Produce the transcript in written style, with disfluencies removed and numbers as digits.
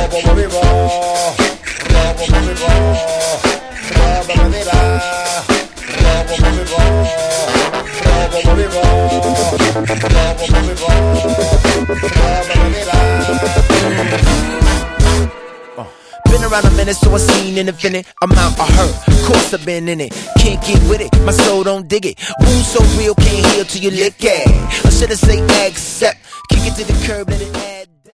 Been around a minute, so I seen an infinite amount of hurt. Course I've been in it, can't get with it, my soul don't dig it. Wounds so real, can't heal till you lick it. Or should I say accept? Kick it to the curb, let it add.